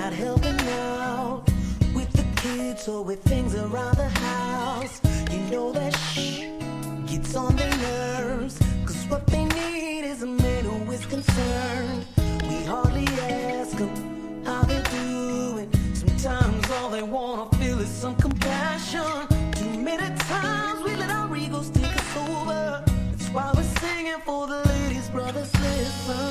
not helping out with the kids or with things around the house. You know that shh gets on their nerves, cause what they need is a man who is concerned. We hardly ask them how they're doing. Sometimes all they wanna feel is some compassion. Too many times we let our egos take us over. That's why we're singing for the ladies, brothers, listen.